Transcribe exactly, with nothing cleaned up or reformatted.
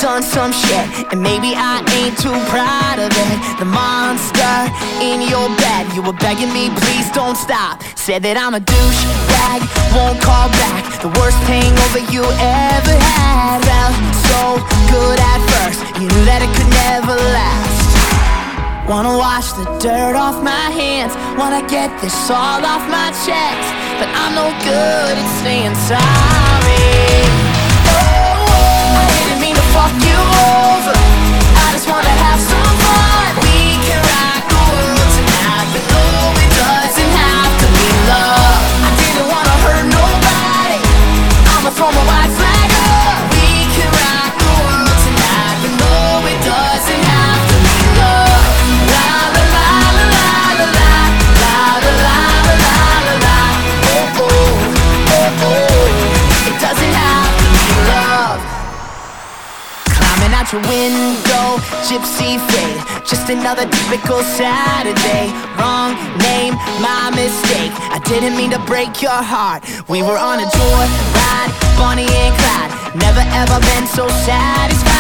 done some shit, and maybe I ain't too proud of it. The monster in your bed, you were begging me, please don't stop. Said that I'm a douchebag, won't call back. The worst hangover you ever had. Felt so good at first, you knew that it could never last. Wanna wash the dirt off my hands, wanna get this all off my chest, but I'm no good at saying sorry. Oh, I didn't mean to fuck you over, I just wanna have some fun. We can rock the world tonight, but no, it doesn't have to be love. I didn't wanna hurt nobody, I'ma throw my white flag up. We can rock the world tonight, but no, it doesn't have to be love. La la la la la la la, la la la la la la. Oh oh, oh oh, it doesn't have to be love. Climbing out your window, gypsy fade, just another typical Saturday. Wrong name, my mistake, I didn't mean to break your heart. We were on a joyride, Bonnie and Clyde, never ever been so satisfied.